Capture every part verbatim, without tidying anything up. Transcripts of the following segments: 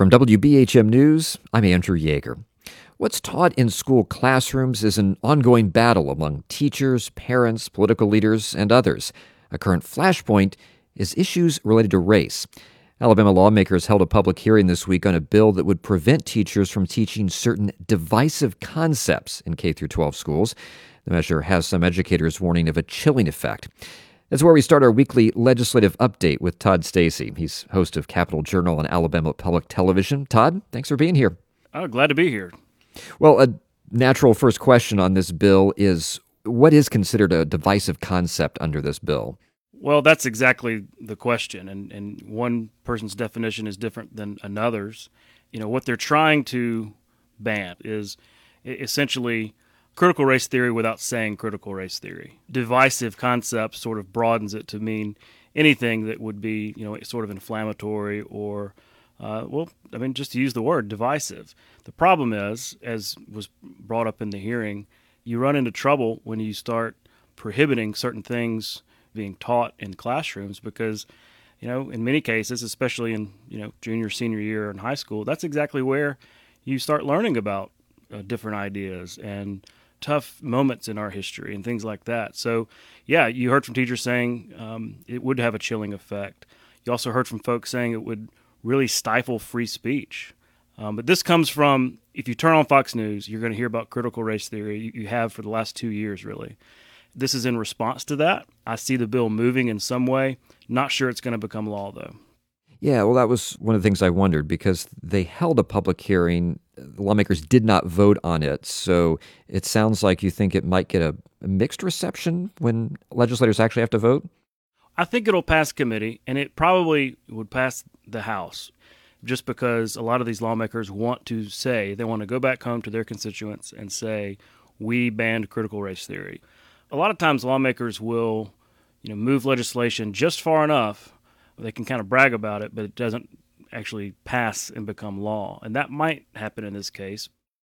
From W B H M News, I'm Andrew Yeager. What's taught in school classrooms is an ongoing battle among teachers, parents, political leaders, and others. A current flashpoint is issues related to race. Alabama lawmakers held a public hearing this week on a bill that would prevent teachers from teaching certain divisive concepts in K through twelve schools. The measure has some educators warning of a chilling effect. That's where we start our weekly legislative update with Todd Stacy. He's host of Capitol Journal and Alabama Public Television. Todd, thanks for being here. Oh, glad to be here. Well, a natural first question on this bill is, what is considered a divisive concept under this bill? Well, that's exactly the question, and, and one person's definition is different than another's. You know, what they're trying to ban is essentially critical race theory without saying critical race theory. Divisive concept sort of broadens it to mean anything that would be, you know, sort of inflammatory or, uh, well, I mean, just to use the word, divisive. The problem is, as was brought up in the hearing, you run into trouble when you start prohibiting certain things being taught in classrooms because, you know, in many cases, especially in, you know, junior, senior year in high school, that's exactly where you start learning about uh, different ideas and tough moments in our history and things like that. So, yeah, you heard from teachers saying um, it would have a chilling effect. You also heard from folks saying it would really stifle free speech. Um, but this comes from, if you turn on Fox News, you're going to hear about critical race theory. You, you have for the last two years, really. This is in response to that. I see the bill moving in some way. Not sure it's going to become law, though. Yeah, well, that was one of the things I wondered because they held a public hearing. The lawmakers did not vote on it, so it sounds like you think it might get a, a mixed reception when legislators actually have to vote? I think it'll pass committee, and it probably would pass the House, just because a lot of these lawmakers want to say, they want to go back home to their constituents and say, we banned critical race theory. A lot of times lawmakers will, you know, move legislation just far enough they can kind of brag about it, but it doesn't actually pass and become law. And that might happen in this case.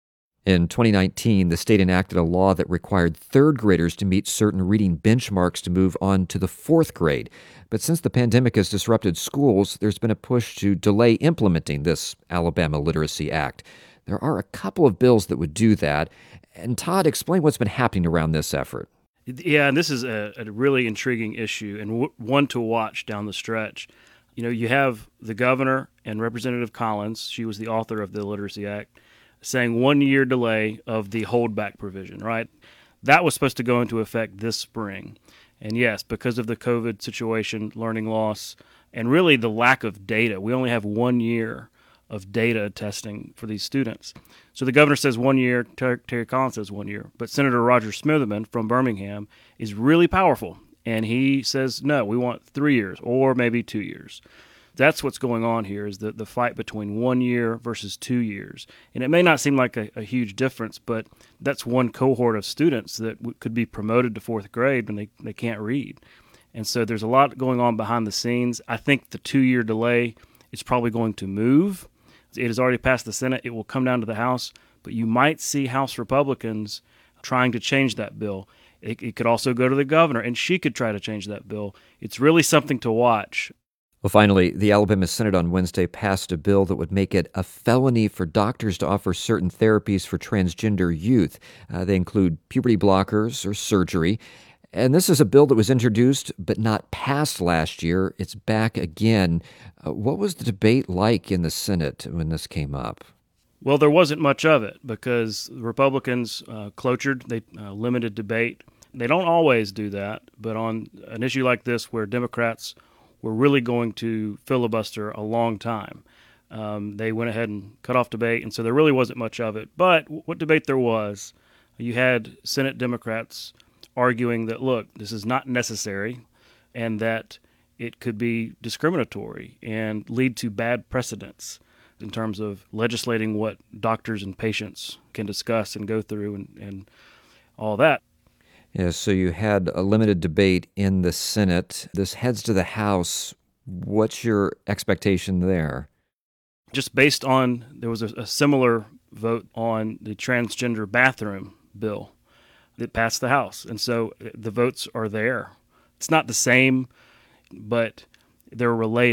In twenty nineteen, the state enacted a law that required third graders to meet certain reading benchmarks to move on to the fourth grade. But since the pandemic has disrupted schools, there's been a push to delay implementing this Alabama Literacy Act. There are a couple of bills that would do that. And Todd, explain what's been happening around this effort. Yeah, and this is a, a really intriguing issue and w- one to watch down the stretch. You know, you have the governor and Representative Collins, she was the author of the Literacy Act, saying one-year delay of the holdback provision, right? That was supposed to go into effect this spring. And yes, because of the COVID situation, learning loss, and really the lack of data, we only have one year of data testing for these students. So the governor says one year, Ter- Terry Collins says one year, but Senator Roger Smitherman from Birmingham is really powerful, and he says, no, we want three years or maybe two years. That's what's going on here is the, the fight between one year versus two years. And it may not seem like a, a huge difference, but that's one cohort of students that w- could be promoted to fourth grade when they, they can't read. And so there's a lot going on behind the scenes. I think the two-year delay is probably going to move. It has already passed the Senate. It will come down to the House, but you might see House Republicans trying to change that bill. It, it could also go to the governor, and she could try to change that bill. It's really something to watch. Well, finally, the Alabama Senate on Wednesday passed a bill that would make it a felony for doctors to offer certain therapies for transgender youth. Uh, they include puberty blockers or surgery. And this is a bill that was introduced but not passed last year. It's back again. Uh, what was the debate like in the Senate when this came up? Well, there wasn't much of it because Republicans uh, clotured, they uh, limited debate. They don't always do that, but on an issue like this where Democrats were really going to filibuster a long time, um, they went ahead and cut off debate, and so there really wasn't much of it. But what debate there was, you had Senate Democrats arguing that, look, this is not necessary and that it could be discriminatory and lead to bad precedents in terms of legislating what doctors and patients can discuss and go through and, and all that. Yeah, so you had a limited debate in the Senate. This heads to the House. What's your expectation there? Just based on, there was a, a similar vote on the transgender bathroom bill that passed the House. And so the votes are there. It's not the same, but they're related.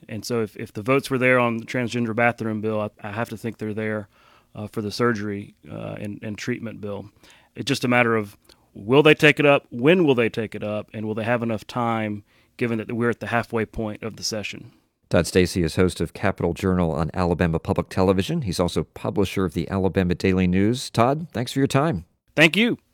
And so if, if the votes were there on the transgender bathroom bill, I, I have to think they're there uh, for the surgery uh, and, and treatment bill. It's just a matter of, will they take it up? When will they take it up? And will they have enough time, given that we're at the halfway point of the session? Todd Stacy is host of Capital Journal on Alabama Public Television. He's also publisher of the Alabama Daily News. Todd, thanks for your time. Thank you.